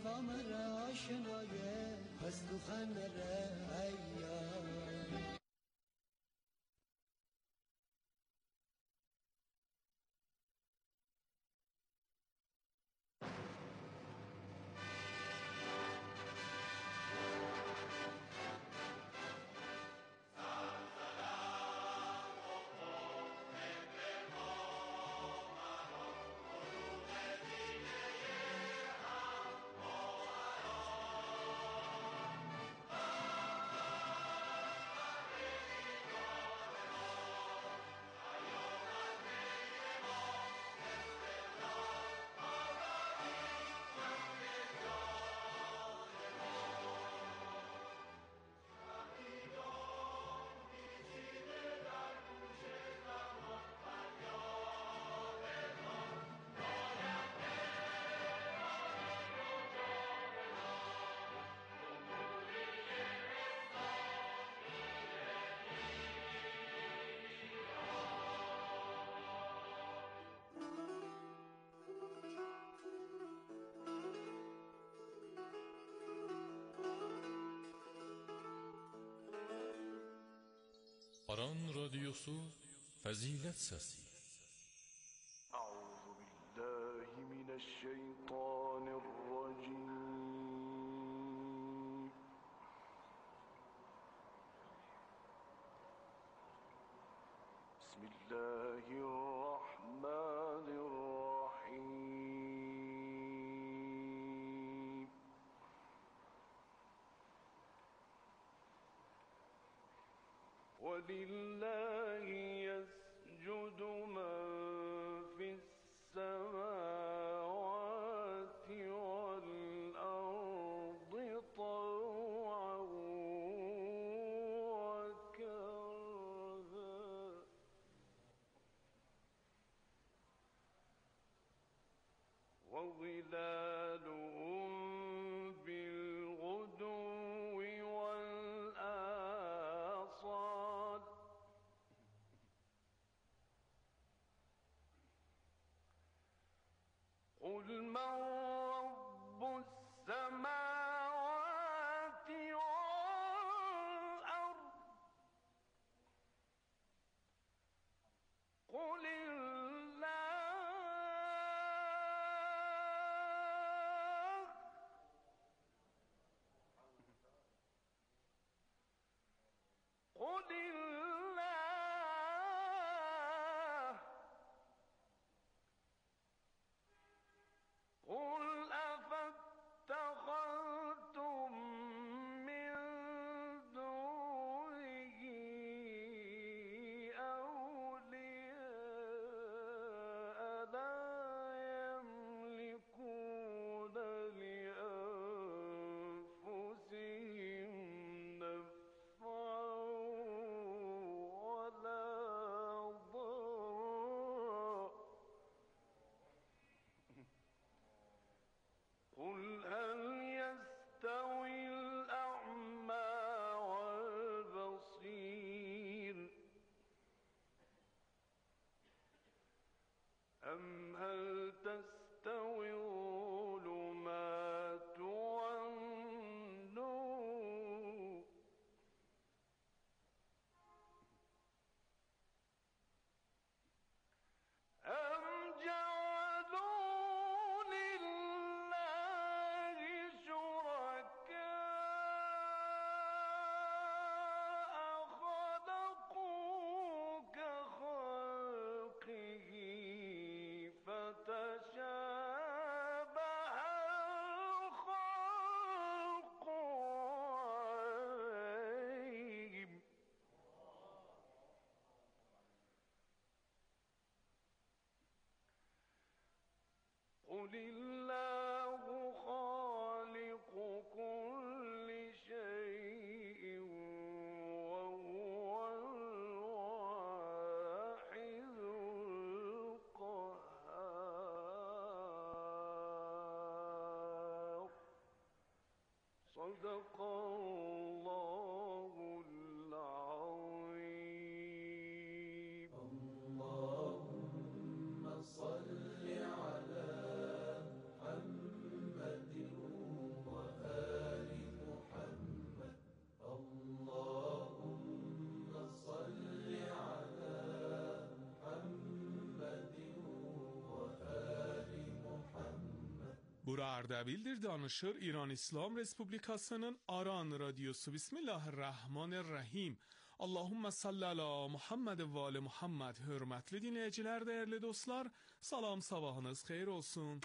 قمر آشنایه از تو خنره ایام. Aran radyosu Fazilet Sesi. Euzu billahi mineşşeytanirracim. Bismillahirrahmanirrahim. وَلِلَّهِ يَسْجُدُ مَن فِي السَّمَاوَاتِ وَالْأَرْضِ طَوْعًا وَكَرْهًا ۖ وَظِلَالُهُم بِالْغُدُوِّ وَالْآصَالِ ۖ قُلْ مَن رَّبُّ السَّمَاوَاتِ وَالْأَرْضِ قُلِ اللَّهُ قُلِ اللَّهُ قُلْ أَفَاتَّخَذْتُم مِّن دُونِهِ أَوْلِيَاءَ لَا يَمْلِكُونَ لِأَنفُسِهِمْ نَفْعًا وَلَا ضَرًّا ۚ قُلْ هَلْ يَسْتَوِي الْأَعْمَىٰ وَالْبَصِيرُ أَمْ هَلْ تَسْتَوِي الظُّلُمَاتُ وَالنُّورُ أَمْ جَعَلُوا لِلَّهِ شُرَكَاءَ خَلَقُوا كَخَلْقِهِ فَتَشَابَهَ الْخَلْقُ عَلَيْهِمْ ۚ قُلِ اللَّهُ خَالِقُ كُلِّ شَيْءٍ وَهُوَ الْوَاحِدُ الْقَهَّارُ. صَدَقَ اللَّهُ الْعَظِيمُ. اللهم صل على محمد Bura Ardabildir, danışır İran İslam Respublikasının Aran Radyosu. Bismillahirrahmanirrahim. Allahümme salli ala Muhammed ve ali Muhammed. Hürmetli dinleyiciler, değerli dostlar, salam, sabahınız xeyir olsun.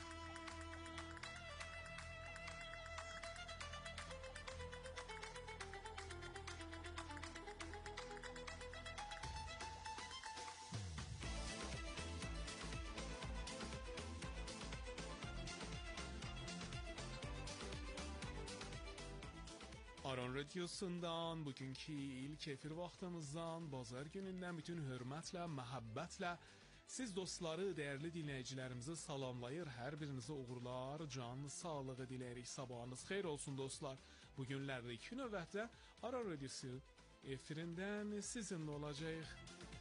Aran Radyosu'ndan, bugünkü ilk efir vaxtımızdan, bazar günündən bütün hörmətlə, məhəbbətlə siz dostları, dəyərli dinləyicilərimizi salamlayır, hər birinizə uğurlar, can sağlığı diləyirik, sabahınız xeyir olsun dostlar. Bugünlərdə iki növbətdə Aran Radyosu efirindən sizinlə olacaq.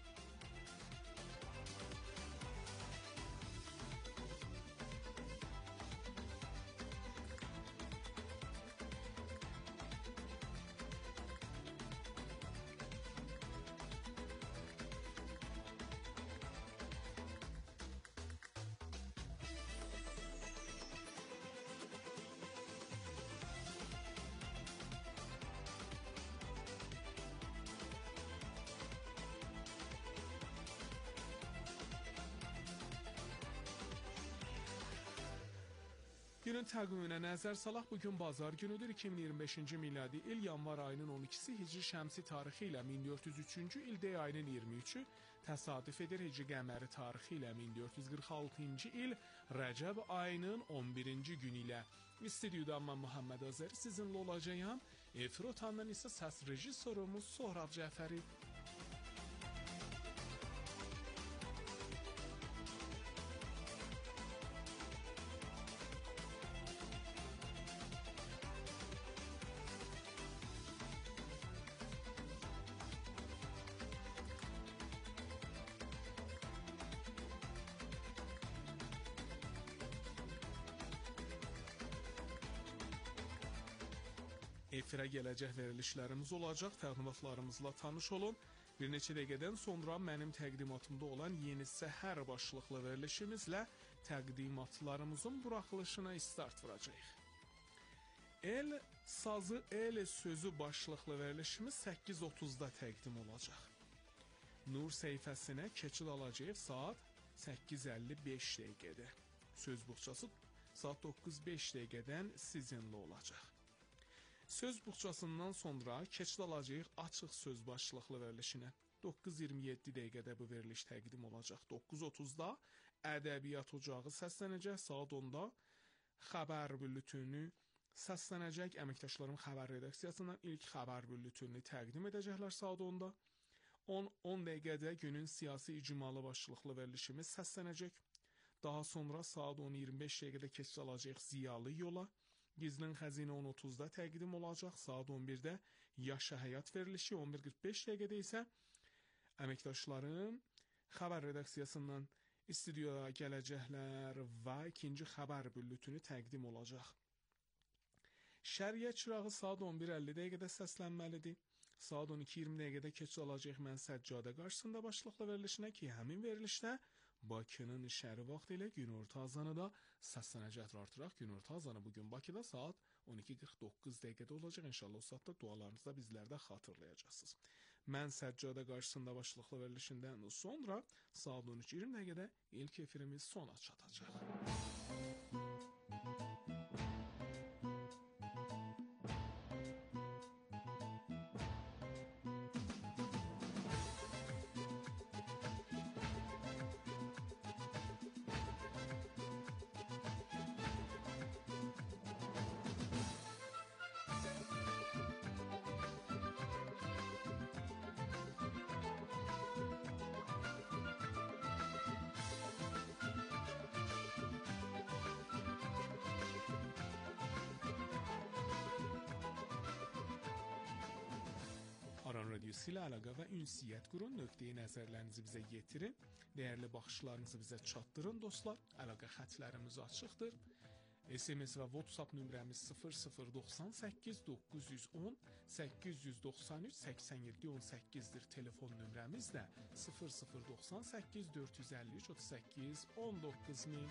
Günün təqviminə nəzər salaq, bugün bazar günüdür, 2025-ci miladi il yanvar ayının 12-si Hicri şəmsi tarixi ilə 1403-cü il dey ayının 23-ü təsadüf edir, Hicri qəməri tarixi ilə 1446-cı il Rəcəb ayının 11-ci günü ilə. İstudiyada mən Muhammed Azəri sizinlə olacağım, efir otandan isə səs rejissorumuz Sohrab Cəfəri. Efirə gələcək verilişlərimiz olacaq, təqdimatlarımızla tanış olun. Bir neçə dəqiqədən sonra mənim təqdimatımda olan Yeni Səhər başlıqlı verilişimizlə təqdimatlarımızın buraxılışına start vuracağıq. El sazı, el sözü başlıqlı verilişimiz 8:30-da təqdim olacaq. Nur səhifəsinə keçid alacağıq saat 8:55 dəqiqədə. Söz buxçası saat 9:05 dəqiqədən sizinlə olacaq. Söz buxçasından sonra keçid alacağıq açıq söz başlıqlı verilişinə. 9:27 dəqiqədə bu veriliş təqdim olacaq. 9:30-da ədəbiyyat ocağı səslənəcək. Saat 10-da xəbər bülletini səslənəcək. Əməkdaşlarım xəbər redaksiyasından ilk xəbər bülletini təqdim edəcəklər saat 10-da. 10 dəqiqədə günün siyasi icmalı başlıqlı verilişimiz səslənəcək. Daha sonra saat 10:25 dəqiqədə keçid alacağıq Ziyalı yola. Gizlin xəzinə 10:30-da təqdim olacaq. Saat 11-də Yaşa Həyat verilişi, 11:45 dəqiqədə isə əməkdaşlarım xəbər redaksiyasından istudiyaya gələcəklər və ikinci xəbər bülletini təqdim olacaq. Şəriət çırağı saat 11:50 dəqiqədə səslənməlidir. Saat 12:20 dəqiqədə keçid alacaq Mən Səccadə qarşısında başlıqlı verilişinə ki, həmin verilişdə Bakının şəhəri vaxtı ilə günorta azanı da səslənəcəkdir artıraq. Günorta azanı bugün Bakıda saat 12:49 dəqiqədə olacaq. İnşallah o saatda dualarınızda bizlərdə xatırlayacaqsınız. Mən Səccadə qarşısında başlıqlı verilişindən sonra saat 13:20 dəqiqədə ilk efirimiz sona çatacaq. Aran Radyosu ilə əlaqə və ünsiyyət qurun, nöqteyi nəzərlərinizi bizə yetirin, dəyərli baxışlarınızı bizə çatdırın dostlar, əlaqə xətlərimiz açıqdır. SMS və WhatsApp nömrəmiz 0098 910 893 87 18-dir. Telefon nömrəmiz də 0098 453 38 19000.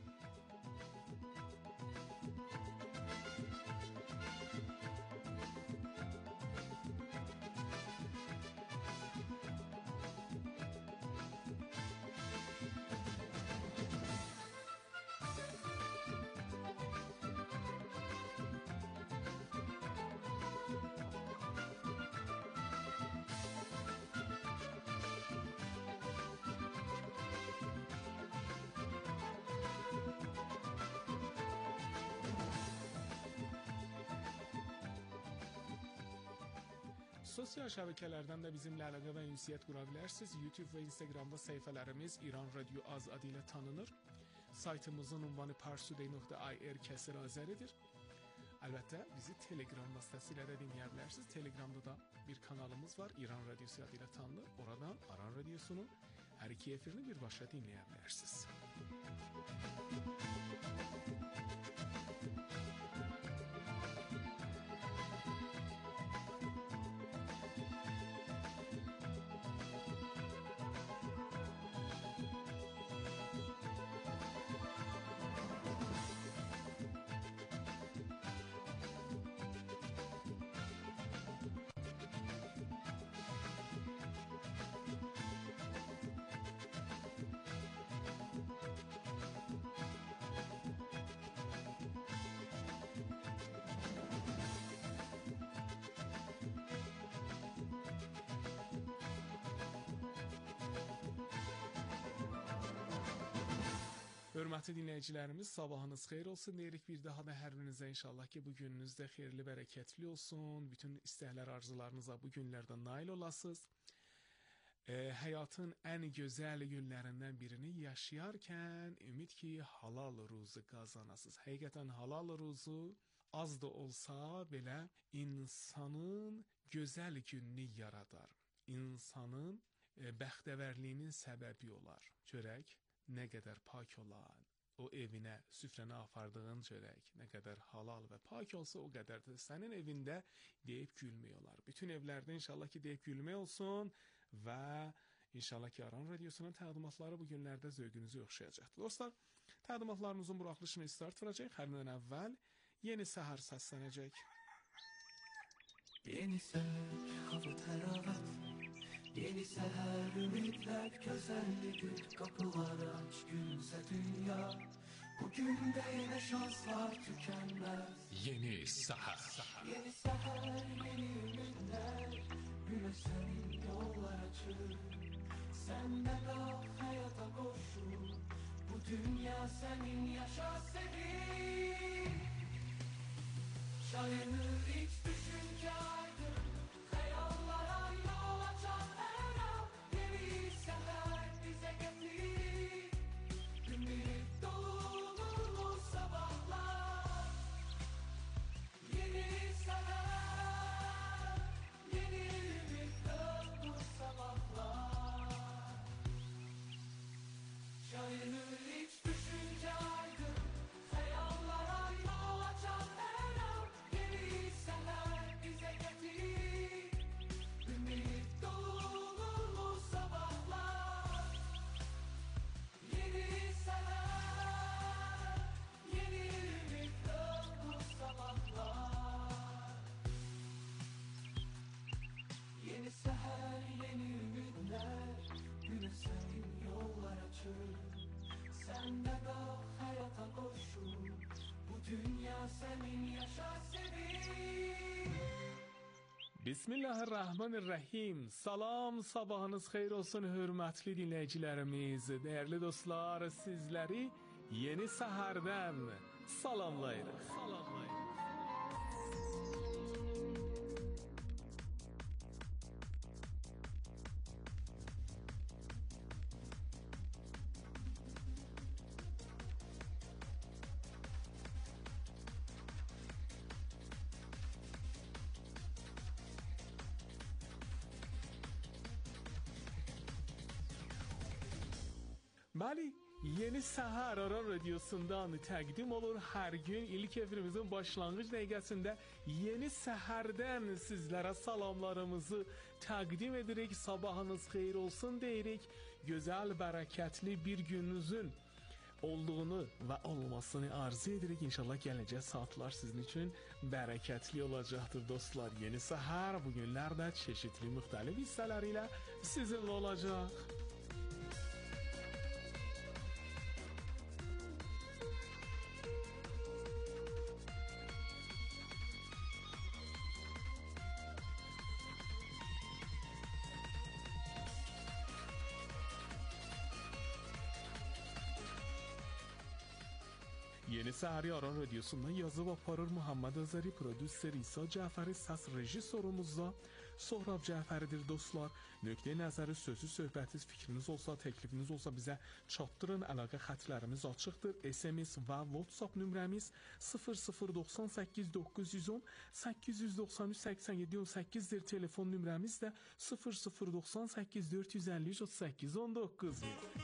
Sosial şəbəkələrdən də bizimlə əlaqə və ünsiyyət qura bilərsiniz. YouTube və Instagramda səhifələrimiz İran Radio Az adı ilə tanınır. Saytımızın ünvanı parstoday.ir kəsir azəridir. Əlbəttə bizi Telegram vasitəsilə də dinləyə bilərsiniz. Telegramda da bir kanalımız var. İran Radiosu adı ilə tanınır. Oradan İran Radiosunun hər iki efirini birbaşa dinləyə bilərsiniz. Hörmətli dinləyicilərimiz, sabahınız xeyir olsun deyirik. Bir daha da hər birinizə inşallah ki, bu gününüz də xeyirli, bərəkətli olsun. Bütün istəklər, arzularınıza bu günlərdə nail olasınız. Həyatın ən gözəl günlərindən birini yaşayarkən ümid ki, halal ruzu qazanasınız. Həqiqətən halal ruzu az da olsa belə insanın gözəl gününü yaradar. İnsanın bəxtəvərliyinin səbəbi olar. Çörək nə qədər pak olan, o evinə, süfrənə apardığın çörək nə qədər halal və pak olsa, o qədər də sənin evində deyib gülmək olar. Bütün evlərdə inşallah ki, deyib gülmək olsun və inşallah ki, İran Radiosunun təqdimatları bu günlərdə zövqünüzü oxşayacaqdır. Dostlar, təqdimatlarımızın buraxılışını start verəcək. Hərindən əvvəl yeni səhər səslənəcək. Yeni səhər, hava təravət. Yeni seher ümitler közenli gül. Kapılar aç gülse dünya. Bugün de yine şanslar tükenmez. Yeni seher. Yeni seher, yeni ümitler. Güne senin yollar açır. Sen de kal hayata koşul. Bu dünya senin, yaşa sevin. Şayanır hiç düşünce aydın. Hayallara yol açan her an. Yeni seher bize getir. Ümit dolu nurlu sabahlar. Yeni seher, yeni ümit dolu sabahlar. Şayanır hiç düşünce aydın. Hayallara yol açan her an. Yeni seher bize getir. Ümit dolu nurlu sabahlar. Yeni seher, yeni ümit dolu sabahlar. Yeni seher, yeni ümitler. Güne senin yollar açır. Sen de kal hayata koşul. Bu dünya senin, yaşa sevin. Bismillahirrahmanirrahim. Salam, sabahınız xeyir olsun hörmətli dinləyicilərimiz. Dəyərli dostlar, sizləri yeni səhərdən salamlayırıq. Bəli, Yeni Səhər Aran Radiosundan təqdim olur. Hər gün ilk efirimizin başlanğıc dəqiqəsində yeni səhərdən sizlərə salamlarımızı təqdim edirik. Sabahınız xeyir olsun deyirik. Gözəl, bərəkətli bir gününüzün olduğunu və olmasını arzu edirik. İnşallah gələcək saatlar sizin üçün bərəkətli olacaqdır dostlar. Yeni Səhər bu günlərdə çeşitli müxtəlif hissələri ilə sizinlə olacaq. Yeni Səhər Aran Radiosundan yazıb aparır Muhammed Azəri, prodüser İsa Cəfəri, səs rejissorumuzda Sohrab Cəfəridir dostlar. Nöqteyi nəzəri, sözü, söhbətiniz, fikriniz olsa, təklifiniz olsa bizə çatdırın. Əlaqə xətlərimiz açıqdır. SMS və WhatsApp nömrəmiz 0098 910 893 87 18-dir. Telefon nömrəmiz də 0098 453 38 19.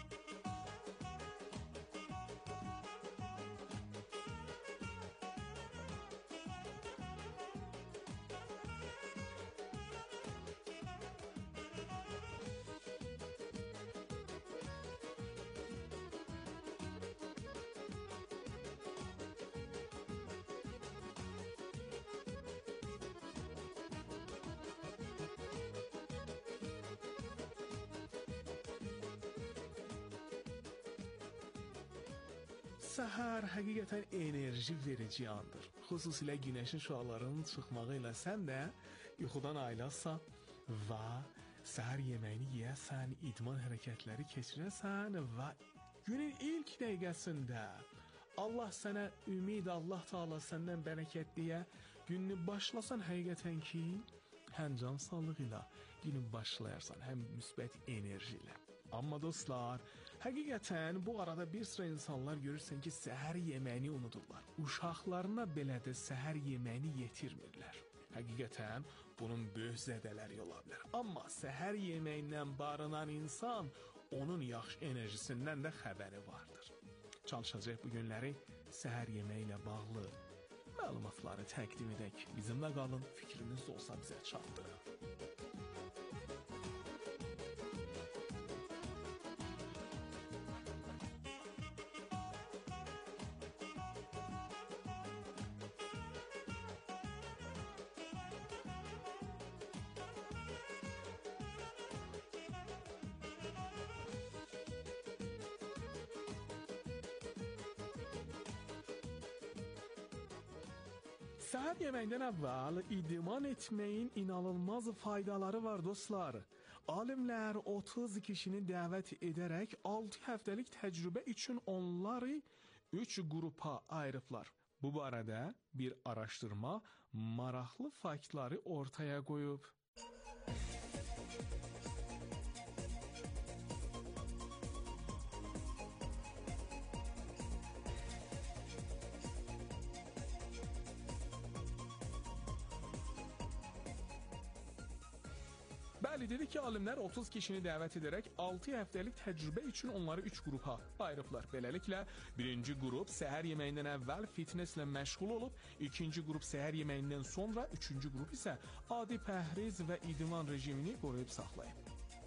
Səhər həqiqətən enerji verici andır. Xüsusilə günəşin şüalarının çıxmağı ilə sən də yuxudan ayılasan və səhər yeməyini yeyəsən, idman hərəkətləri keçirəsən və günün ilk dəqiqəsində Allah sənə ümid, Allah Taala səndən bərəkət deyə gününü başlasan həqiqətən ki, həm can sağlığı ilə günün başlayarsan, həm müsbət enerji ilə. Amma dostlar, həqiqətən bu arada bir sıra insanlar görürsən ki, səhər yeməyini unudurlar. Uşaqlarına belə də səhər yeməyini yetirmirlər. Həqiqətən bunun böyük zədələri ola bilər. Amma səhər yeməyindən barınan insan onun yaxşı enerjisindən də xəbəri vardır. Çalışacaq bu günləri səhər yeməyi ilə bağlı məlumatları təqdim edək. Bizimlə qalın, fikriniz olsa bizə çatdırın. Səhər yeməyindən əvvəl idman etməyin inanılmaz faydaları var dostlar. Alimlər 30 kişini dəvət edərək 6 həftəlik təcrübə üçün onları 3 qrupa ayırıblar. Bu barədə bir araşdırma maraqlı faktları ortaya qoyub. Bəli, dedi ki, alimlər 30 kişini dəvət edərək 6 həftəlik təcrübə üçün onları 3 qrupa ayırıblar. Beləliklə, birinci qrup səhər yeməyindən əvvəl fitnesslə məşğul olub, ikinci qrup səhər yeməyindən sonra, üçüncü qrup isə adi pəhriz və idman rejimini qoruyub saxlayıb.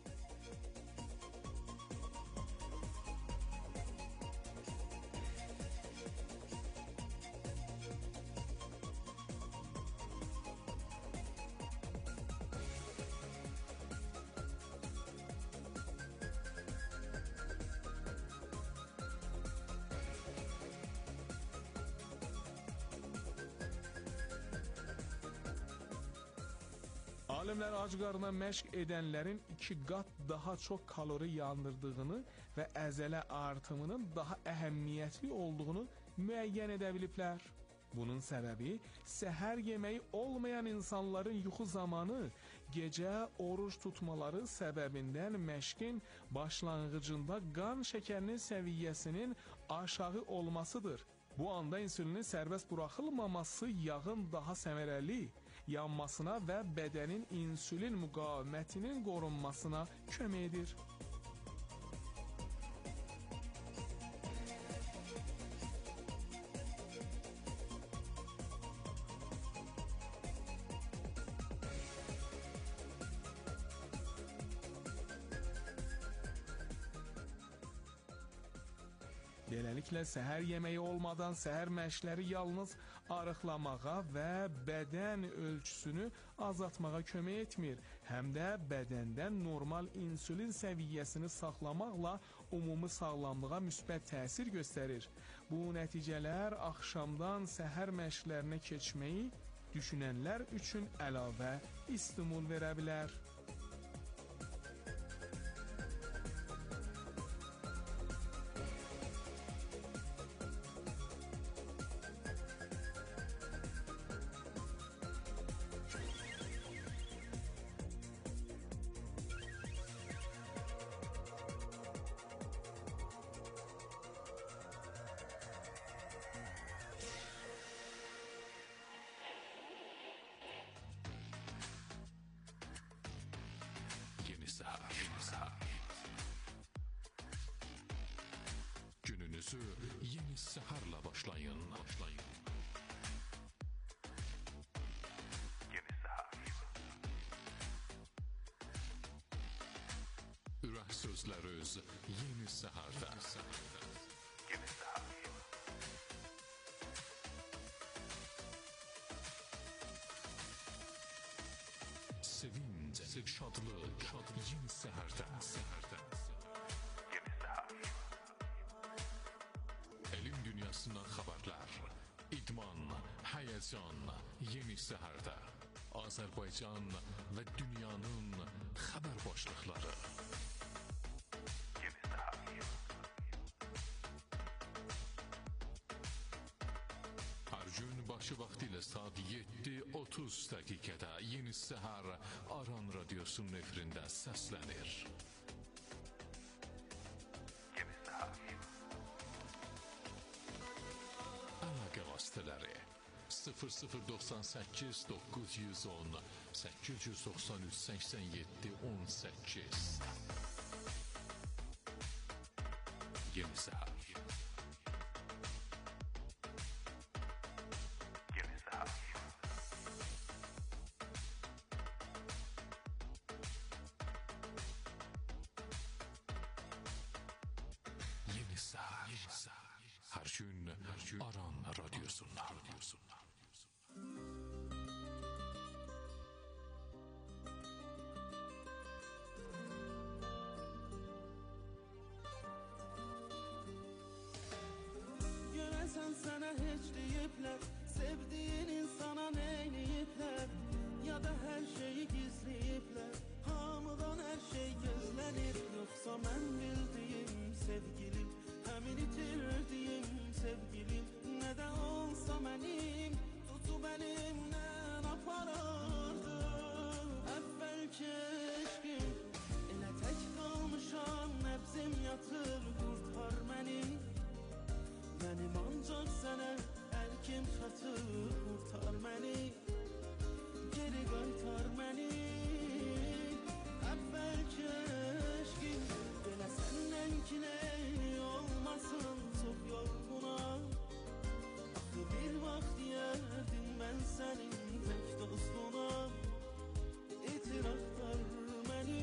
Alimlər ac qarına məşq edənlərin 2 qat daha çox kalori yandırdığını və əzələ artımının daha əhəmiyyətli olduğunu müəyyən edə biliblər. Bunun səbəbi səhər yeməyi olmayan insanların yuxu zamanı gecə oruç tutmaları səbəbindən məşqin başlanğıcında qan şəkərinin səviyyəsinin aşağı olmasıdır. Bu anda insülinin sərbəst buraxılmaması yağın daha səmərəli yanmasına və bədənin insülin müqavimətinin qorunmasına kömək edir. Beləliklə, səhər yeməyi olmadan səhər məşqləri yalnız arıqlamağa və bədən ölçüsünü azaltmağa kömək etmir, həm də bədəndə normal insulin səviyyəsini saxlamaqla ümumi sağlamlığa müsbət təsir göstərir. Bu nəticələr axşamdan səhər məşqlərinə keçməyi düşünənlər üçün əlavə stimul verə bilər. Gününüzü yeni seherle başlayın. Yeni seher. Ürək sözləriniz yeni seherde. Yeni seher. Sevinç, şadlık, yeni seherde. Elm dünyasından xəbərlər, idman, həyəcan, yeni səhərdə. Azərbaycan və dünyanın xəbər başlıqları. Yeni səhər. Hər gün başı vaxtı ilə saat 7:30 dəqiqədə Yeni Səhər Aran Radiosunun efirində səslənir. Vasitələri 0098 910 893 87 18. Yeni Səhər. Yeni Səhər. Yeni Səhər. Hər gün Aran Radiosu'nda. Görəsən sənə heç deyiblər, sevdiyin insana neyləyiblər, ya da hər şeyi gizləyiblər, hamıdan hər şey gözlənir, yoxsa mən bildiyim sevgilim, həmin itirdiyim sevgilim, nə də olsa mənim, tutub əlimdən aparardı. Əvvəlki eşqim, elə tək qalmışam, nəbzim yatır, qurtar məni. Mənim ancaq sənə əlkim çatır, qurtar məni, geri qaytar məni. Əvvəlki eşqim, belə səndən ki nə olmasın, çox yorğunam. Axı bir vaxt deyərdim mən sənin tək dostunam, itir axtar məni.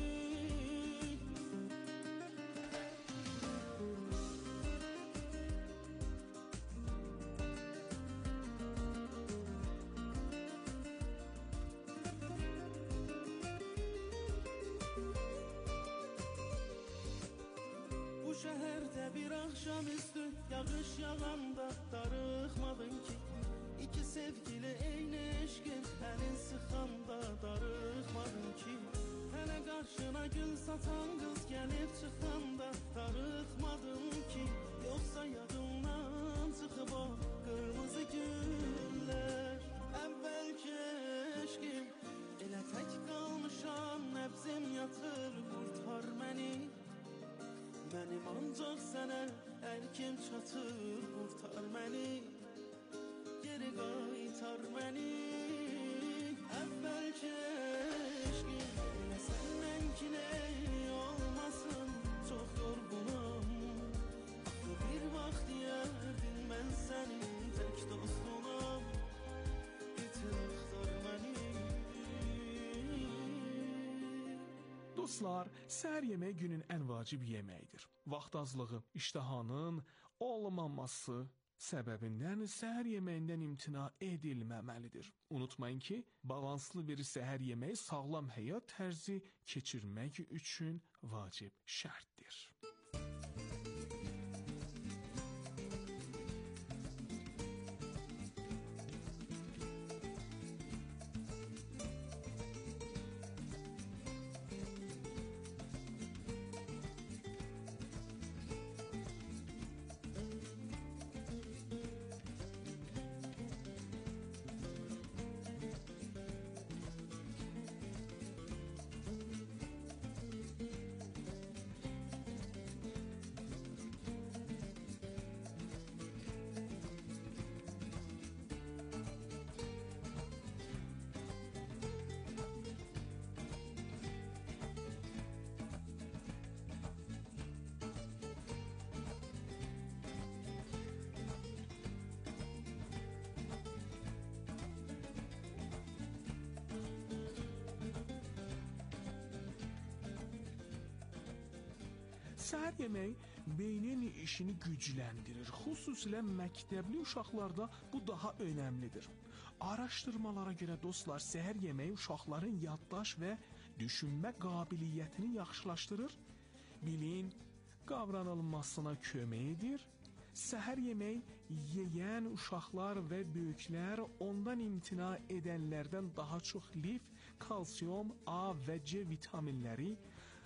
Bu şəhərdə bir axşamüstü yağış yağanda darıxmadın ki, İki sevgili eyni eşqin əlin sıxanda darıxmadın ki, Hələ qarşına gül satan qız gəlib çıxanda darıxmadın ki, Yoxsa yadımdan çıxıb o qırmızı güllər. Əvvəlki eşqim, elə tək qalmışam, nəbzim yatır, qurtar məni. Mənim ancaq sənə əlkim çatır, qurtar məni, geri qaytar məni. Əvvəlki eşqim, elə səndən ki nə olmasın, çox yorğunam. Axı bir vaxt deyərdim mən sənin tək dostunam, itir axtar məni. Dostlar, səhər yeməyi günün ən vacib yeməyidir. Vaxt azlığı, iştahanın olmaması səbəbindən səhər yeməyindən imtina edilməməlidir. Unutmayın ki, balanslı bir səhər yeməyi sağlam həyat tərzi keçirmək üçün vacib şərtdir. Səhər yeməyi beynin işini gücləndirir. Xüsusilə məktəbli uşaqlarda bu daha önəmlidir. Araşdırmalara görə dostlar, səhər yeməyi uşaqların yaddaş və düşünmə qabiliyyətini yaxşılaşdırır, bilin qavranılmasına kömək edir. Səhər yeməyi yeyən uşaqlar və böyüklər ondan imtina edənlərdən daha çox lif, kalsium, A və C vitaminləri,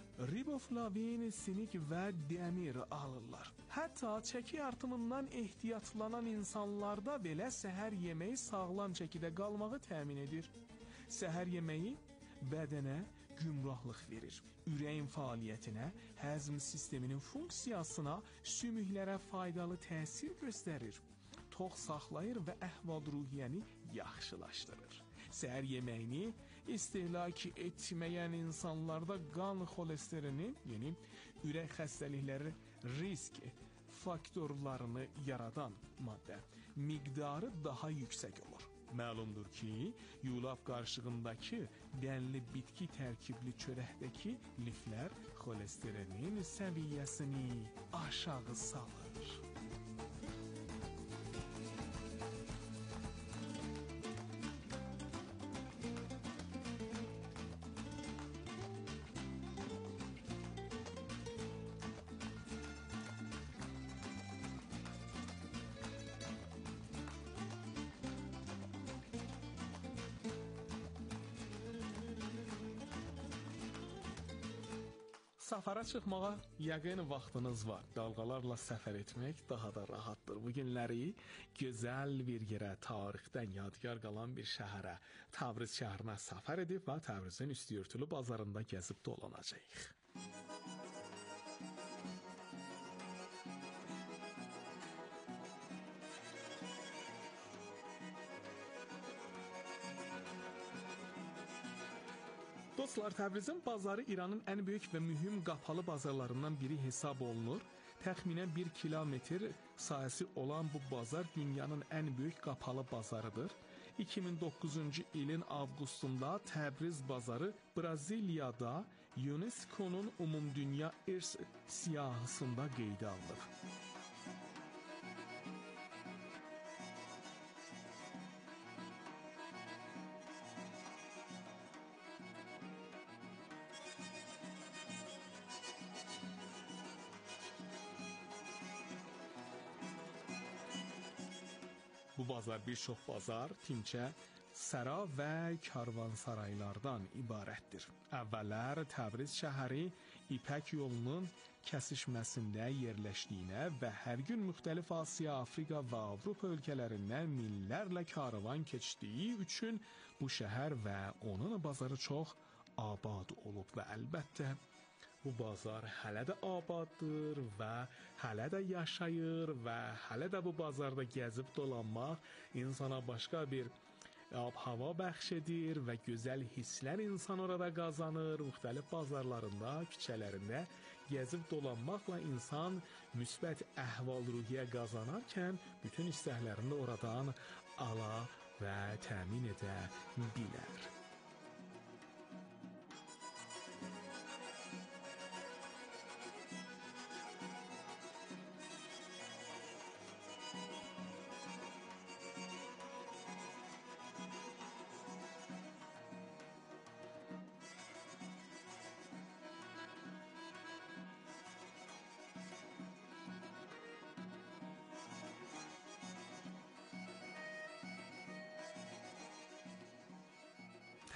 riboflavin, sinik və dəmir alırlar. Hətta çəki artımından ehtiyatlanan insanlarda belə səhər yeməyi sağlam çəkidə qalmağı təmin edir. Səhər yeməyi bədənə gümrahlıq verir. Ürəyin fəaliyyətinə, həzm sisteminin funksiyasına, sümüklərə faydalı təsir göstərir. Tox saxlayır və əhval-ruhiyyəni yaxşılaşdırır. Səhər yeməyini istehlak etməyən insanlarda qan xolesterini, yəni ürək xəstəlikləri risk faktorlarını yaradan maddə miqdarı daha yüksək olur. Məlumdur ki, yulaf qarışığındakı dənli bitki tərkibli çörəkdəki liflər xolesterin səviyyəsini aşağı salır. Səfərə çıxmağa yəqin vaxtınız var. Dalğalarla səfər etmək daha da rahatdır. Bu günləri gözəl bir yerə, tarixdən yadigar qalan bir şəhərə, Təbriz şəhərinə səfər edib və Təbrizin üstüörtülü bazarında gəzib dolanacağıq. Dostlar, Təbrizin bazarı İranın ən böyük və mühüm qapalı bazarlarından biri hesab olunur. Təxminən 1 kilometr sahəsi olan bu bazar dünyanın ən böyük qapalı bazarıdır. 2009-cu ilin avqustunda Təbriz bazarı Braziliyada UNESCO-nun Ümumdünya İrs siyahısında qeydə alınıb. Bu bazar bir çox bazar, timçə, səra və karvansaraylardan ibarətdir. Əvvəllər Təbriz şəhəri İpək yolunun kəsişməsində yerləşdiyinə və hər gün müxtəlif Asiya, Afrika və Avropa ölkələrindən minlərlə karvan keçdiyi üçün bu şəhər və onun bazarı çox abad olub və əlbəttə bu bazar hələ də abaddır və hələ də yaşayır və hələ də bu bazarda gəzib dolanmaq insana başqa bir ab-hava bəxş edir və gözəl hisslər insan orada qazanır. Müxtəlif bazarlarında, küçələrində gəzib dolanmaqla insan müsbət əhval-ruhiyyə qazanarkən bütün istəklərini də oradan ala və təmin edə bilər.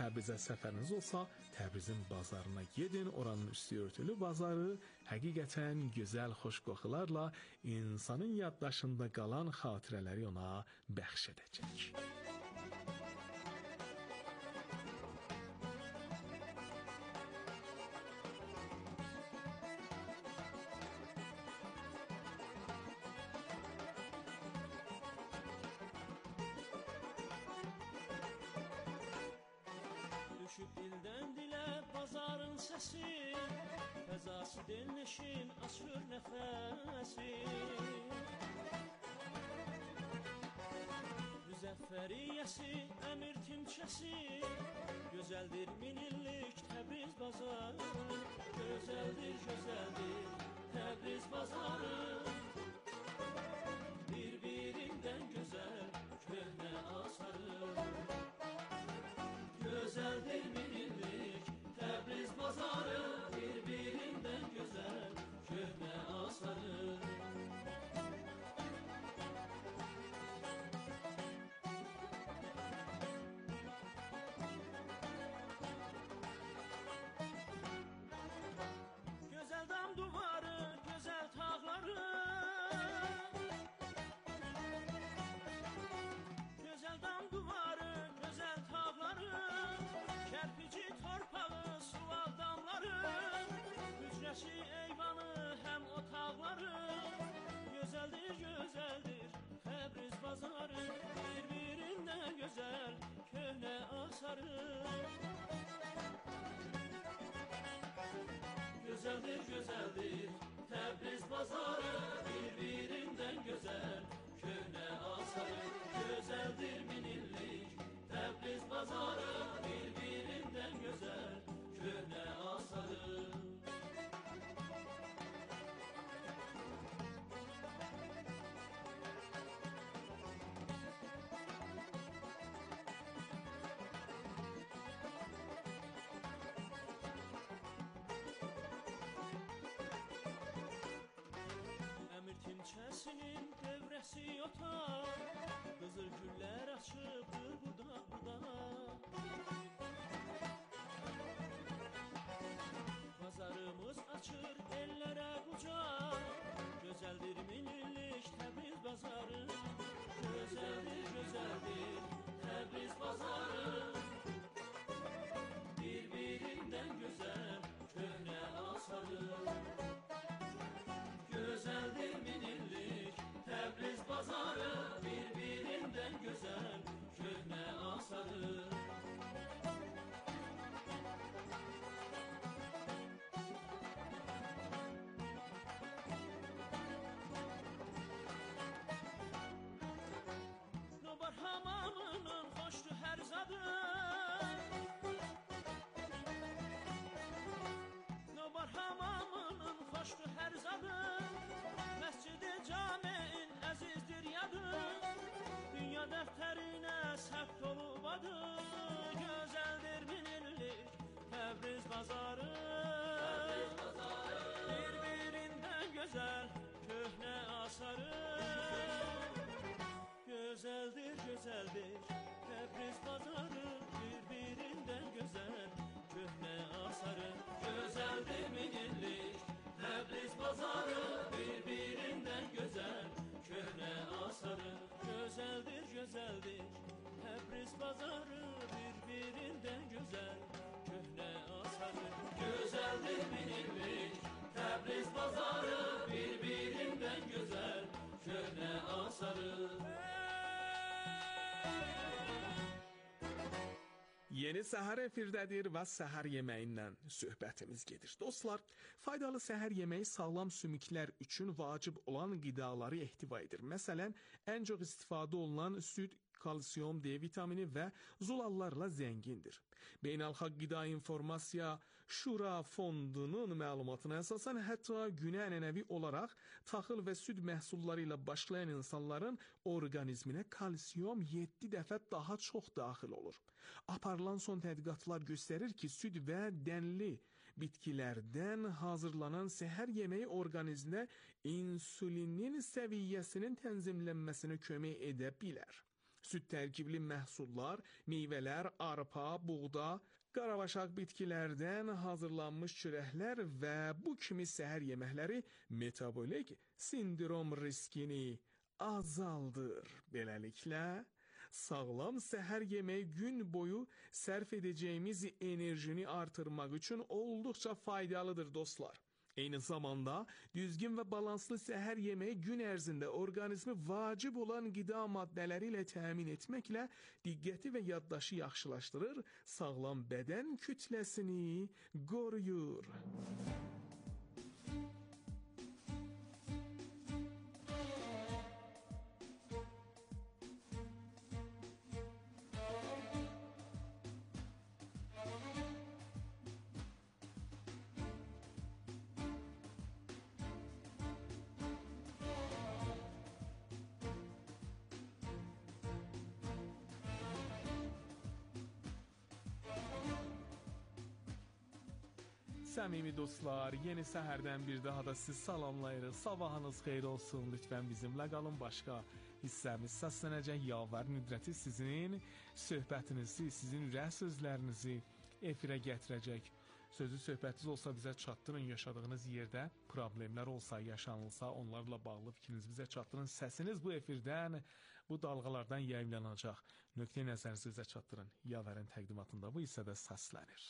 Təbrizə səfəriniz olsa, Təbrizin bazarına gedin. Oranın üstü örtülü bazarı həqiqətən gözəl xoş qoxularla insanın yaddaşında qalan xatirələri ona bəxş edəcək. Düşüb dildən dilə bazarın səsi, fəzası dinləşin açır nəfəsi. Müzəffəriyyəsi, əmir timçəsi, gözəldir min illik Təbriz bazarı. Gözəldir, gözəldir Təbriz bazarı. Bir-birindən gözəl köhnə asarı. Gözəldir min illik Təbriz bazarı, bir-birindən gözəl köhnə asarı. Gözəl dam duvarı, gözəl tağları, gözəl dam duvarı, gözəl tağları, kərpici torpağı, sual damları, hücrəsi, eyvanı, həm otaqları. Gözəldir, gözəldir Təbriz bazarı, bir-birindən gözəl köhnə asarı. Gözəldir, gözəldir Təbriz bazarı, bir-birindən gözəl köhnə asarı. Gözəldir min illik Təbriz bazarı, bir-birindən gözəl köhnə asarı. Əmir timçəsinin devrəsi otar, qızıl güllər açıbdır budaq-budaq. Bazarımız açır ellərə qucaq, gözəldir min illik Təbriz bazarı. Gözəldir, gözəldir Təbriz bazarı, bir-birindən gözəl köhnə asarı. Gözəldir min illik Təbriz bazarı, bir-birindən gözəl köhnə asarı. Nobar hamamının xoşdur hər zadı, Nobar hamamının xoşdur hər zadı, Məscid-i Camein əzizdir yadı, dünya dəftərinə səbt olub adı. Gözəldir min illik Təbriz bazarı, bir-birindən gözəl köhnə asarı. Gözəldir, gözəldir Təbriz bazarı, bir-birindən gözəl köhnə asarı. Gözəldir min illik Təbriz bazarı, bir-birindən gözəl köhnə asarı. Gözəldir, gözəldir Təbriz bazarı, bir-birindən gözəl köhnə asarı. Gözəldir min illik Təbriz bazarı, bir-birindən gözəl köhnə asarı. Yeni səhər efirdədir və səhər yeməyindən söhbətimiz gedir. Dostlar, faydalı səhər yeməyi sağlam sümüklər üçün vacib olan qidaları ehtiva edir. Məsələn, ən çox istifadə olunan süd, kalsiyum, D vitamini və zulallarla zəngindir. Beynəlxalq Qida İnformasiya Şura Fondunun məlumatına əsasən hətta günə ənənəvi olaraq taxıl və süd məhsulları ilə başlayan insanların orqanizminə kalsiyum 7 dəfə daha çox daxil olur. Aparılan son tədqiqatlar göstərir ki, süd və dənli bitkilərdən hazırlanan səhər yeməyi orqanizmdə insulinin səviyyəsinin tənzimlənməsinə kömək edə bilər. süd tərkibli məhsullar, meyvələr, arpa, buğda, qaravaşaq bitkilərdən hazırlanmış çörəklər və bu kimi səhər yeməkləri metabolik sindrom riskini azaldır. Beləliklə, sağlam səhər yeməyi gün boyu sərf edəcəyimiz enerjini artırmaq üçün olduqca faydalıdır dostlar. Eyni zamanda düzgün və balanslı səhər yeməyi gün ərzində orqanizmi vacib olan qida maddələri ilə təmin etməklə diqqəti və yaddaşı yaxşılaşdırır, sağlam bədən kütləsini qoruyur. Səmimi dostlar, yeni səhərdən bir daha da siz salamlayırıq. Sabahınız xeyir olsun. Lütfən bizimlə qalın. Başqa hissəmiz səslənəcək. Yavər Nüdrəti sizin söhbətinizi, sizin ürək sözlərinizi efirə gətirəcək. Sözü söhbətiniz olsa bizə çatdırın. Yaşadığınız yerdə problemlər olsa, yaşanılsa onlarla bağlı fikrinizi bizə çatdırın. Səsiniz bu efirdən, bu dalğalardan yayımlanacaq. Nöqtə nəzərinizi bizə çatdırın. Yavərin təqdimatında bu hissədə səslənir.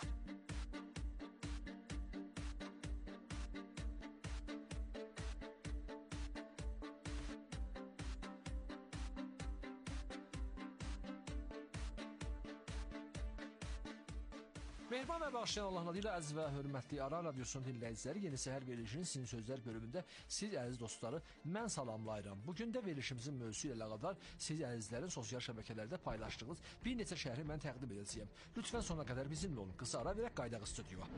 Mehriban və bağışlayan Allahın adıyla əziz və hörmətli Aran Radiosunun dinləyiciləri, Yeni Səhər verilişinin Sizin Sözlər bölümündə siz əziz dostları mən salamlayıram. Bugün də verilişimizin mövzusu ilə əlaqədar siz əzizlərin sosial şəbəkələrdə paylaşdığınız bir neçə şəhəri mən təqdim edəcəyəm. Lütfən sona qədər bizimlə olun. Qısa ara verək, qaydaq studiyaya.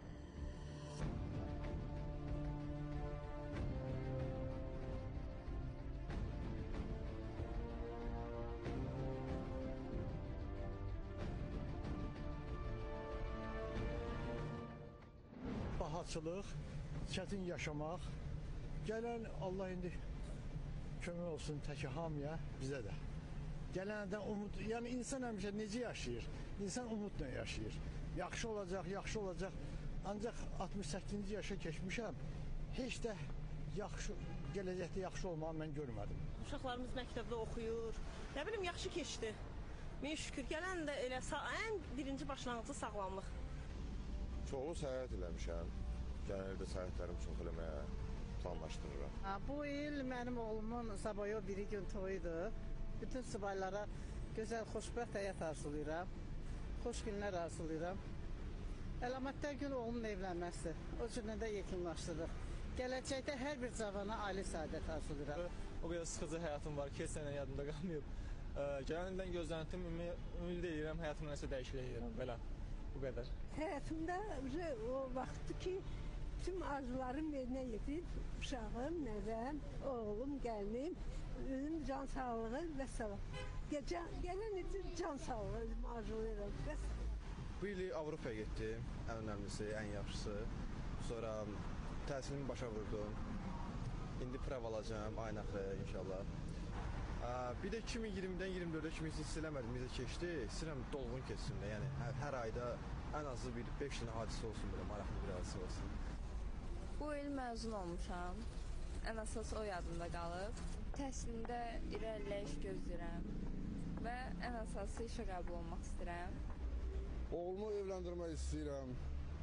Bahatçılıq, çətin yaşamaq, gələn Allah indi kömək olsun təki hamıya, bizə də. Gələnədən umud, yəni insan həmişə necə yaşayır? İnsan umudla yaşayır. Yaxşı olacaq, yaxşı olacaq. Ancaq 68-ci yaşa keçmişəm, heç də yaxşı, gələcəkdə yaxşı olmağı mən görmədim. Uşaqlarımız məktəbdə oxuyur, nə bilim, yaxşı keçdi. Min şükür, gələn də elə ən birinci başlanğıcı sağlamlıq. Çoxlu səyahət eləmişəm. Gələn ildə səyahətlərimi çox eləməyə planlaşdırıram. Bu il mənim oğlumun Sabayo biri gün toyudur. Bütün subaylara gözəl, xoşbəxt həyat arzulayıram. Xoş günlər arzulayıram. Əlamətlər günü oğlumun evlənməsi. O cürlə də yekunlaşdırıq. Gələcəkdə hər bir cavana ailə səadət arzulayıram. O qədər sıxıcı həyatım var, keçən yadımda qalmayıb. Gələn ildən gözləntim, ümid edirəm, həyatımda nəsə dəyişiklik edirəm, belə. Bu qədər. Həyatımda o vaxtdır ki, tüm arzularım yerinə yetir. Uşağım, nəvəm, oğlum, gəlinim, özüm can sağlığı və salam. Gələn üçün can sağlığı arzulayıram və salam. Bu ili Avropaya getdim, ən önəmlisi, ən yaxşısı. Sonra təhsilimi başa vurdum. İndi prov alacağım, ayın axırı inşallah. Bir də 2020-dən 24-ə kimi hiss eləmədim, necə keçdi. İstəyirəm dolğun keçsin də, yəni hər ayda ən azı bir 5 dənə hadisə olsun, belə maraqlı bir hadisə olsun. Bu il məzun olmuşam, ən əsas o yadımda qalıb. Təhsilimdə irəliləyiş gözləyirəm və ən əsası işə qəbul olmaq istəyirəm. Oğlumu evləndirmək istəyirəm,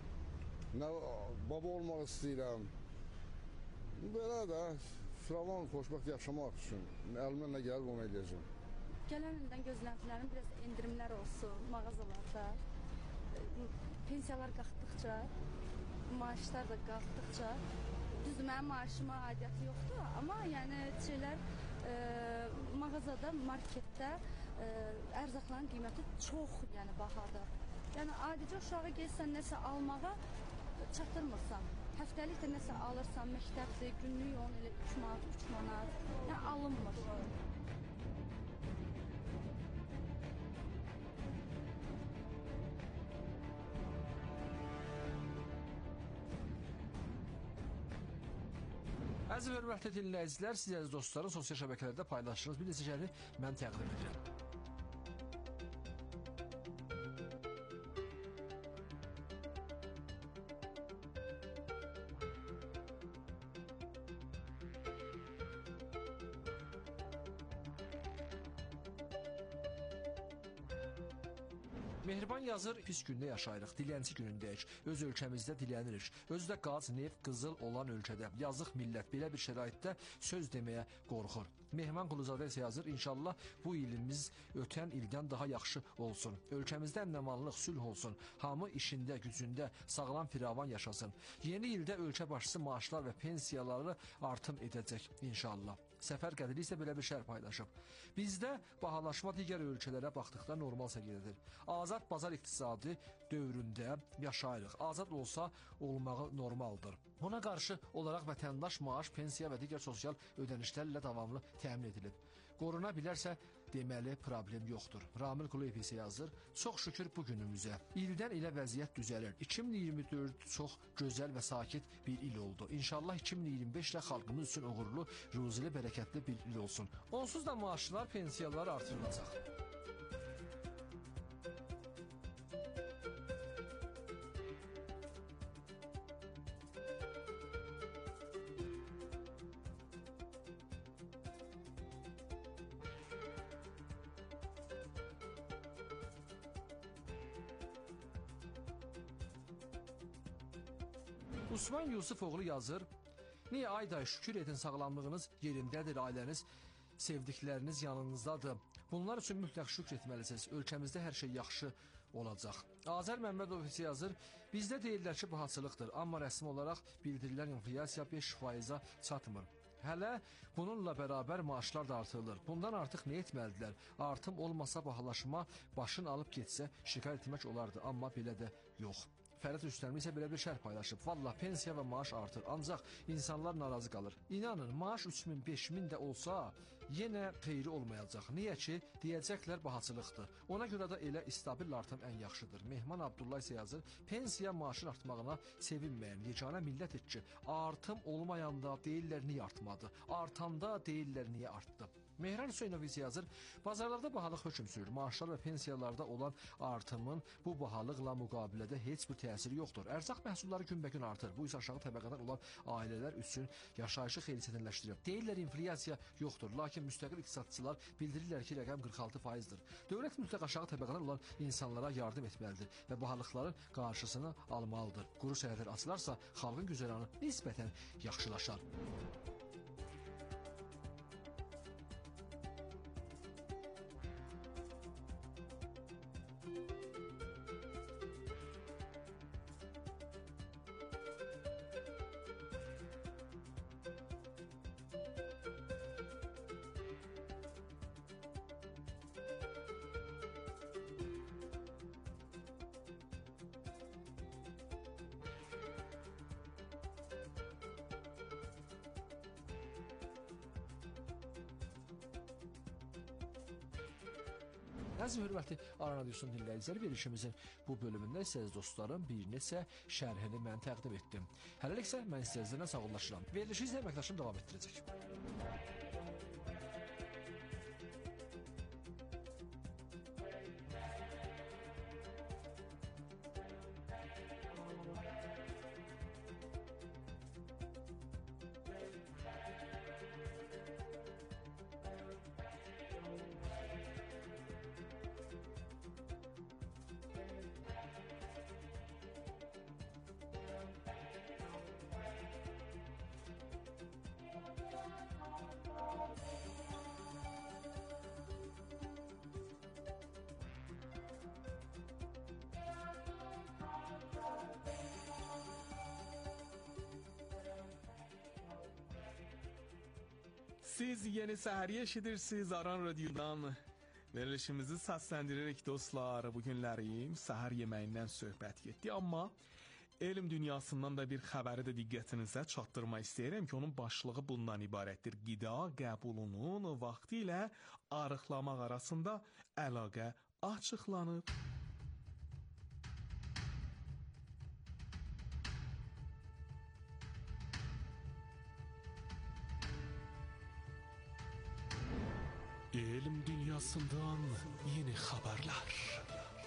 baba olmaq istəyirəm. Belə də firavan, xoşbəxt yaşamaq üçün əlimdən nə gəlib onu eləyəcəm. Gələn ildən gözləntilərim biraz endirimlər olsun mağazalarda. Pensiyalar qalxdıqca, maaşlar da qalxdıqca, düzdür, mənim maaşıma aidiyyəti yoxdur, amma yəni şeylər mağazada, marketdə ərzaqların qiyməti çox bahadır. Yəni adicə uşağı gəlsən nəsə almağa çatdırmırsan. Həftəlik də nəsə alırsan, məktəbdir, günlük onu elə 3 manat, 3 manat, yəni alınmır. Əziz və hörmətli dinləyicilər, siz əziz dostların sosial şəbəkələrdə paylaşdığınız bir neçə şəhəri mən təqdim edirəm. Mehriban yazır, pis gündə yaşayırıq, dilənçi günündəyik, öz ölkəmizdə dilənirik, özü də qaz, neft, qızıl olan ölkədə. Yazıq millət belə bir şəraitdə söz deməyə qorxur. Mehman Quluzadə isə yazır, inşallah bu ilimiz ötən ildən daha yaxşı olsun. Ölkəmizdə əmnəmanlıq, sülh olsun, hamı işində, gücündə, sağlam firavan yaşasın. Yeni ildə ölkə başçısı maaşlar və pensiyaları artım edəcək inşallah. Səfər qədri isə belə bir şərh paylaşıb. Bizdə bahalaşma digər ölkələrə baxdıqda normal səviyyədir. Azad bazar iqtisadi dövründə yaşayırıq. Azad olsa olmağı normaldır. Buna qarşı olaraq vətəndaş maaş, pensiya və digər sosial ödənişlərlə davamlı təmin edilib. Qoruna bilərsə deməli problem yoxdur. Ramil Quluyev isə yazır, çox şükür bu günümüzə. İldən ilə vəziyyət düzəlir. 2024 çox gözəl və sakit bir il oldu. İnşallah 2025 ilə xalqımız üçün uğurlu, ruzili, bərəkətli bir il olsun. Onsuz da maaşlar, pensiyalar artırılacaq. Osman Yusuf oğlu yazır, niyə ayday şükür edin sağlamlığınız yerindədir, ailəniz, sevdikləriniz yanınızdadır. Bunlar üçün mütləq şükür etməlisiniz. Ölkəmizdə hər şey yaxşı olacaq. Azər Məmmədov isə yazır, bizdə deyirlər ki, bahatçılıqdır, amma rəsmi olaraq bildirilən inflyasiya 5%-a çatmır. Hələ bununla bərabər maaşlar da artırılır. Bundan artıq nə etməlidirlər? Artım olmasa bahalaşma başın alıb getsə şikayət etmək olardı, amma belə də yox. Fərid Üstəmi isə belə bir şərh paylaşıb. Vallah pensiya və maaş artır, ancaq insanlar narazı qalır. İnanın, maaş 3000, 5000 də olsa yenə xeyri olmayacaq. Niyə ki, deyəcəklər bahatçılıqdır. Ona görə də elə stabil artım ən yaxşıdır. Mehman Abdullah isə yazır, pensiya maaşın artmağına sevinməyən yeganə millətik ki, artım olmayanda deyirlər niyə artmadı, artanda deyirlər niyə artdı. Mehran Hüseynov isə yazır, bazarlarda bahalıq hökm sürür. Maaşlar və pensiyalarda olan artımın bu bahalıqla müqabilədə heç bir təsiri yoxdur. Ərzaq məhsulları günbəgün artır. Bu isə aşağı təbəqədən olan ailələr üçün yaşayışı xeyli çətinləşdirir. Deyirlər inflyasiya yoxdur, lakin müstəqil iqtisadçılar bildirirlər ki, rəqəm 46%-dir. Dövlət mütləq aşağı təbəqədən olan insanlara yardım etməlidir və bahalıqların qarşısını almalıdır. Quru sərhədlər açılarsa, xalqın güzəranı nisbətən yaxşılaşar. Əziz hörmətli Aran Radiosunun dinləyiciləri, verilişimizin bu bölümündə sizə dostlarım bir neçə şərhini mən təqdim etdim. Hələlik isə mən sizlərlə sağollaşıram. Verilişi izləyən əməkdaşım davam etdirəcək. Siz yeni səhəri eşidirsiniz Aran Radiodan. Verilişimizi səsləndirərək dostlar, bu günlərim səhər yeməyindən söhbət getdi, amma elm dünyasından da bir xəbəri də diqqətinizə çatdırmaq istəyirəm ki, onun başlığı bundan ibarətdir. Qida qəbulunun vaxtı ilə arıqlamaq arasında əlaqə açıqlanıb. Elm dünyasından yeni haberler.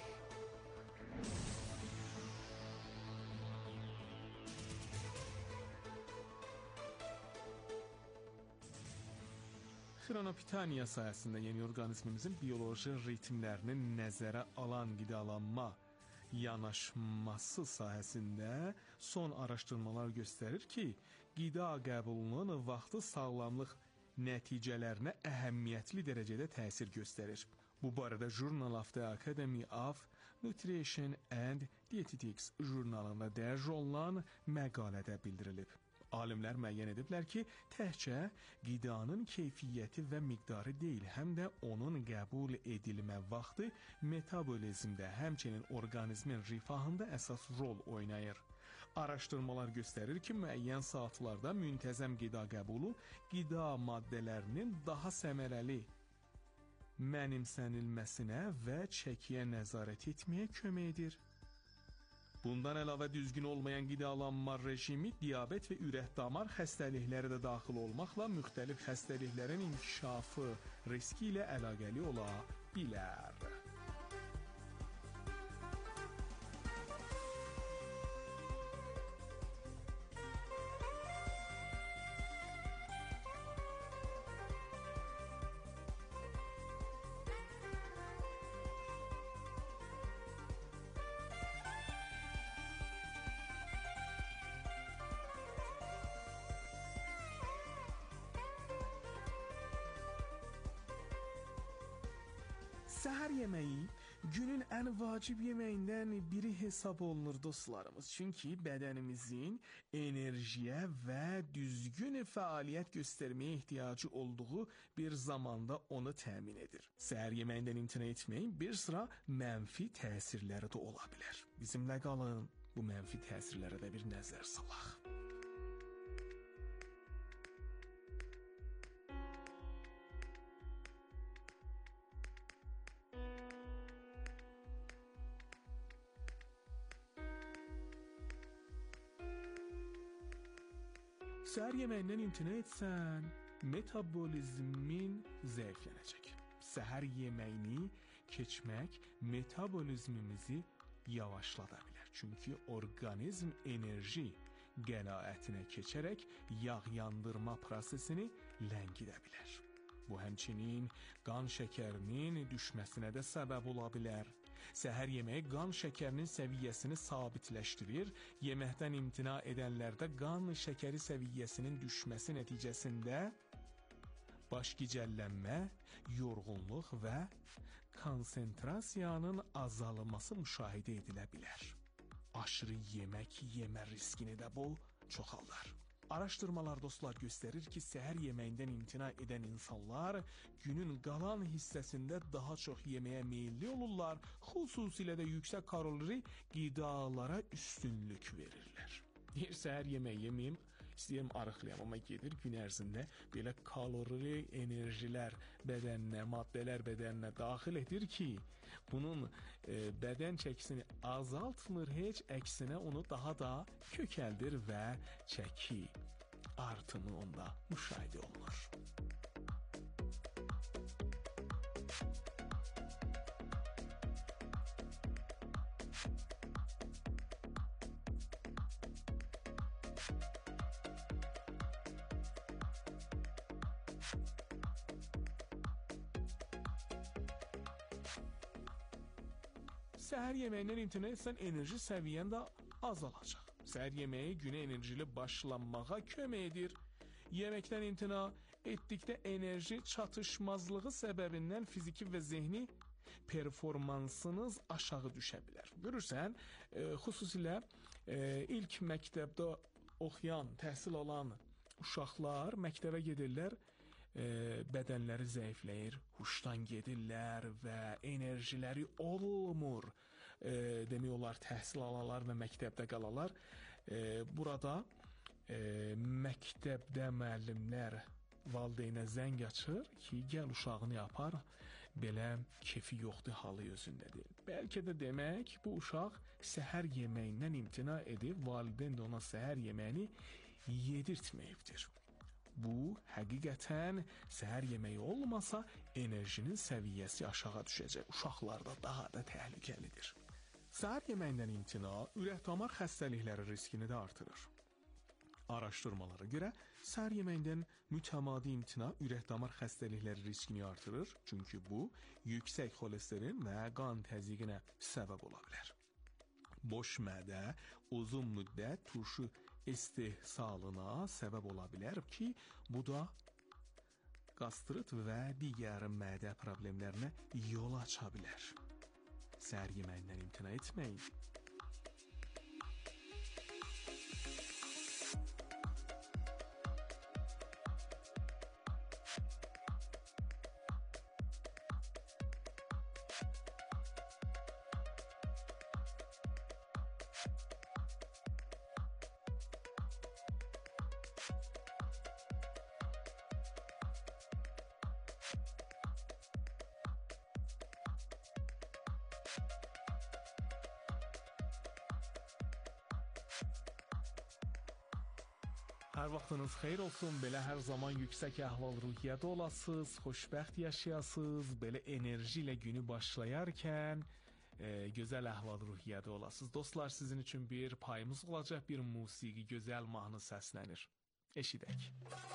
Xronopitaniya sayəsində yeni orqanizmimizin bioloji ritmlərini nəzərə alan qidalanma yanaşması sayəsində son araşdırmalar göstərir ki, qida qəbulunun vaxtı sağlamlıq nəticələrinə əhəmiyyətli dərəcədə təsir göstərir. Bu barədə Journal of the Academy of Nutrition and Dietetics jurnalında dərc olunan məqalədə bildirilib. Alimlər müəyyən ediblər ki, təkcə qidanın keyfiyyəti və miqdarı deyil, həm də onun qəbul edilmə vaxtı metabolizmdə, həmçinin orqanizmin rifahında əsas rol oynayır. Araşdırmalar göstərir ki, müəyyən saatlarda müntəzəm qida qəbulu qida maddələrinin daha səmərəli mənimsənilməsinə və çəkiyə nəzarət etməyə kömək edir. Bundan əlavə düzgün olmayan qidalanma rejimi diabet və ürək-damar xəstəlikləri də daxil olmaqla müxtəlif xəstəliklərin inkişafı riski ilə əlaqəli ola bilər. Səhər yeməyi günün ən vacib yeməyindən biri hesab olunur dostlarımız. Çünki bədənimizin enerjiyə və düzgün fəaliyyət göstərməyə ehtiyacı olduğu bir zamanda onu təmin edir. Səhər yeməyindən imtina etməyin bir sıra mənfi təsirləri də ola bilər. Bizimlə qalın, bu mənfi təsirlərə də bir nəzər salaq. Səhər yeməyindən imtina etsən, metabolizmin zəiflənəcək. Səhər yeməyini keçmək metabolizmimizi yavaşlada bilər. Çünki orqanizm enerji qənaətinə keçərək yağ yandırma prosesini ləngidə bilər. Bu həmçinin qan şəkərinin düşməsinə də səbəb ola bilər. Səhər yeməyi qan şəkərinin səviyyəsini sabitləşdirir. Yeməkdən imtina edənlərdə qan şəkəri səviyyəsinin düşməsi nəticəsində baş gicəllənmə, yorğunluq və konsentrasiyanın azalması müşahidə edilə bilər. Aşırı yemək yemə riskini də bu çoxaldar. Araşdırmalar dostlar göstərir ki, səhər yeməyindən imtina edən insanlar günün qalan hissəsində daha çox yeməyə meyilli olurlar, xüsusilə də yüksək kalorili qidalara üstünlük verirlər. Bir səhər yemək yeməyim, istəyirəm arıqlayam, amma gedir gün ərzində belə kalorili enerjilər bədəninə, maddələr bədəninə daxil edir ki, bunun bədən çəkisini azaltmır, heç əksinə onu daha da kökəldir və çəki artımı onda müşahidə olunur. Səhər yeməyindən imtina etsən enerji səviyyən də azalacaq. Səhər yeməyi günə enerjili başlanmağa kömək edir. Yeməkdən imtina etdikdə enerji çatışmazlığı səbəbindən fiziki və zehni performansınız aşağı düşə bilər. Görürsən, xüsusilə ilk məktəbdə oxuyan, təhsil alan uşaqlar məktəbə gedirlər, bədənləri zəifləyir, huşdan gedirlər və enerjiləri olmur. Demək olar təhsil alalar və məktəbdə qalalar. Burada məktəbdə müəllimlər valideynə zəng açır ki, gəl uşağını yapar, belə kefi yoxdur, halı özündə deyil. Bəlkə də demək bu uşaq səhər yeməyindən imtina edib, valideyn də ona səhər yeməyini yedirtməyibdir. Bu, həqiqətən səhər yeməyi olmasa enerjinin səviyyəsi aşağı düşəcək. Uşaqlarda daha da təhlükəlidir. Səhər yeməyindən imtina ürək-damar xəstəlikləri riskini də artırır. Araşdırmalara görə səhər yeməyindən mütəmadi imtina ürək-damar xəstəlikləri riskini artırır, çünki bu yüksək xolesterin və qan təzyiqinə səbəb ola bilər. Boş mədə uzun müddət turşu istehsalına səbəb ola bilər ki, bu da qastrit və digər mədə problemlərinə yol aça bilər. Səhər yeməyindən imtina etməyin. Hər vaxtınız xeyir olsun, belə hər zaman yüksək əhval-ruhiyyədə olasınız, xoşbəxt yaşayasınız, belə enerji ilə günü başlayarkən gözəl əhval-ruhiyyədə olasınız. Dostlar, sizin üçün bir payımız olacaq, bir musiqi gözəl mahnı səslənir. Eşidək.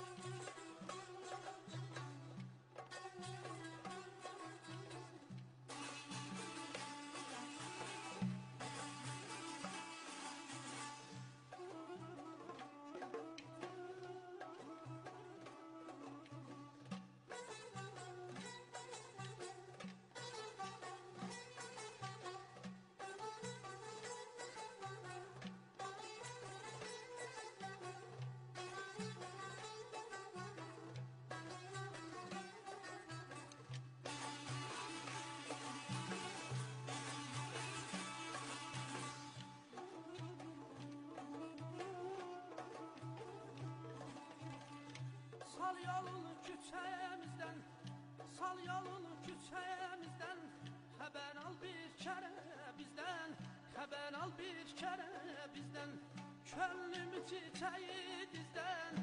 Sal yolunu küçəyimizdən, sal yolunu küçəyimizdən, xəbər al bir kərə bizdən, xəbər al bir kərə bizdən, könlümü çiçəyi dizdən,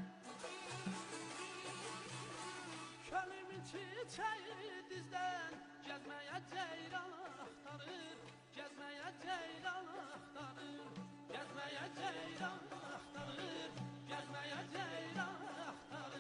könlümü çiçəyi dizdən, gəzməyə ceyran axtarır, gəzməyə ceyran axtarır, gəzməyə ceyran axtarır, gəzməyə ceyran axtarır.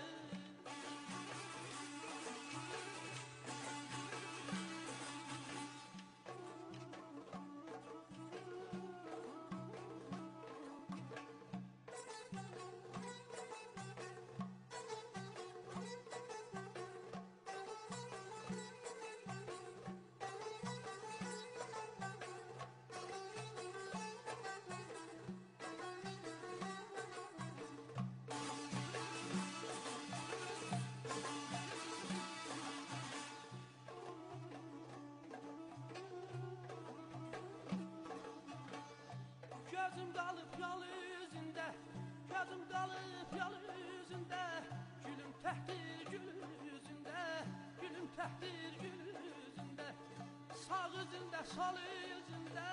Gözüm qalıb yol üzündə, gözüm qalıb yol üzündə, gülüm təhtir gül üzündə, gülüm təhtir gül üzündə, sağ üzündə, sol üzündə,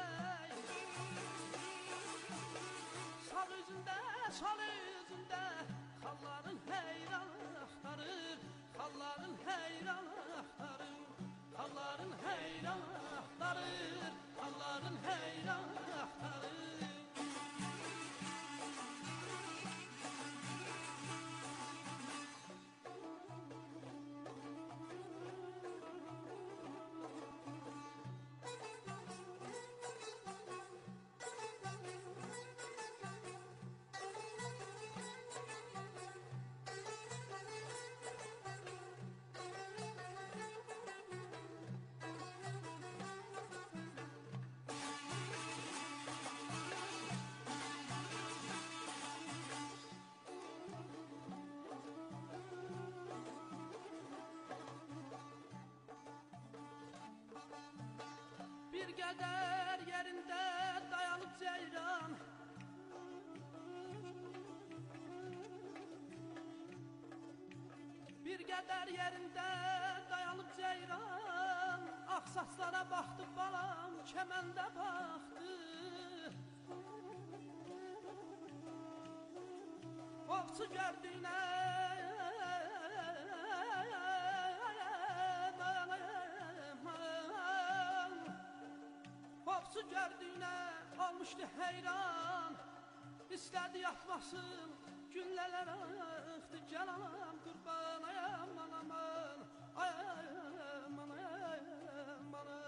sağ üzündə, sol üzündə, xalların heyran axtarır, xalların heyran axtarır, xalların heyran axtarır, xalların heyran axtarır. Bir qədər yerində dayanıb ceyran, bir qədər yerində dayanıb ceyran, ağ saçlara baxdı balam, kəməndə baxdı. Ovçu gördüyünə gördüyünə olmuşdu heyran. İstədi yatmasın, günlələr axdı. Gəl anam qurban, ay aman aman, ay aman, ay aman, ay.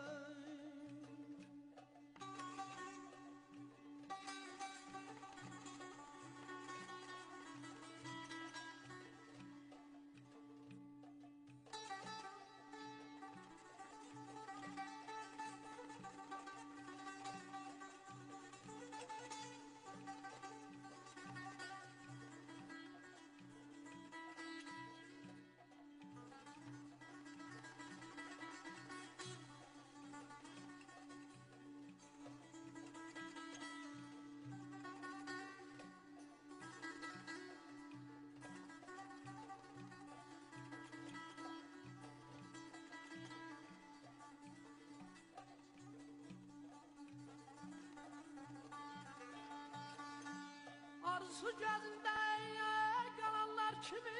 Arzu gözündə qalanlar kimi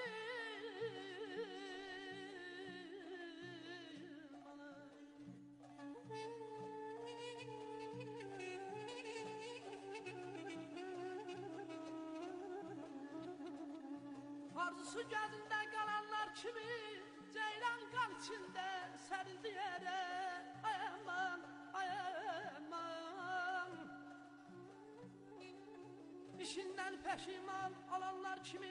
Arzusu gözündə qalanlar kimi ceylan qan içində sərildi yerə. Ay aman, ay aman. İşindən peşiman olanlar kimi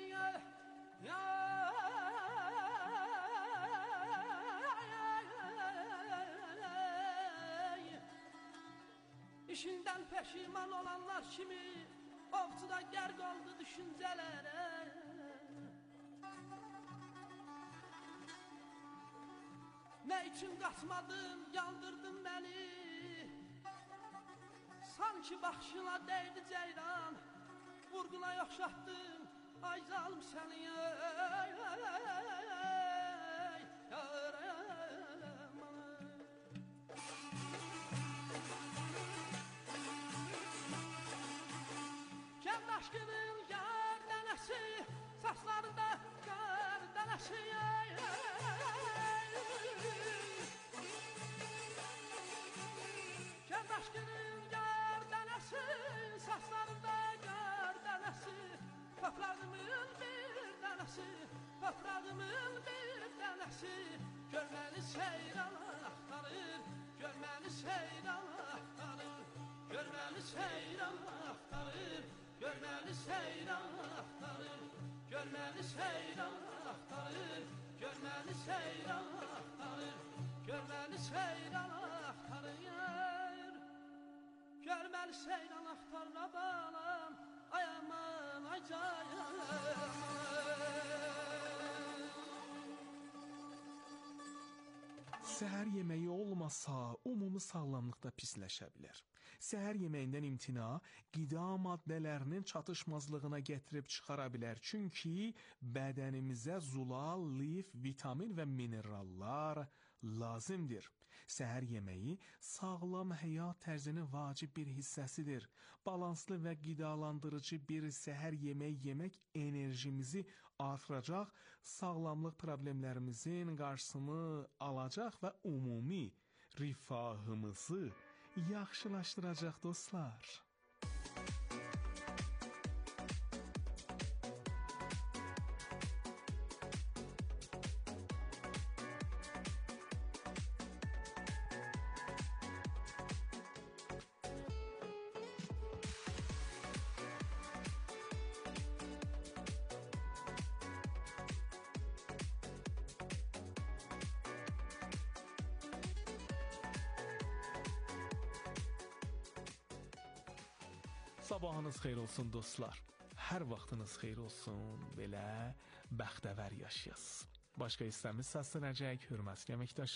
İşindən peşiman olanlar kimi ovcuda gərq oldu düşüncələrə. Nə üçün qaçmadın, yandırdın məni? Sanki baxışına dəydi ceyran, vurğuna yoxşatdın, ay zalım səni, Kənd aşkının yar dənəsi, saçlarında qar dənəsi, Kənd aşkının yar dənəsi, saçlarında qar dənəsi, toprağımın bir dənəsi, toprağımın bir dənəsi, görməni seyran axtarır, görməni seyran axtarır, görməni seyran axtarır, görməni seyran axtarır, görməni seyran axtarır, görməni seyran axtarır, görməni seyran axtarır, görməni seyran axtarır balam, ay aman, ay cayam. Səhər yeməyi olmasa, ümumi sağlamlıqda pisləşə bilər. Səhər yeməyindən imtina qida maddələrinin çatışmazlığına gətirib çıxara bilər. Çünki bədənimizə zulal, lif, vitamin və minerallar lazımdır. Səhər yeməyi sağlam həyat tərzinin vacib bir hissəsidir. Balanslı və qidalandırıcı bir səhər yeməyi yemək enerjimizi artıracaq, sağlamlıq problemlərimizin qarşısını alacaq və ümumi rifahımızı yaxşılaşdıracaq dostlar. Sabahınız xeyir olsun dostlar. Hər vaxtınız xeyir olsun. Belə bəxtəvər yaşayasınız. Başqa istəmiz səslənəcək hörmətli əməkdaşlar.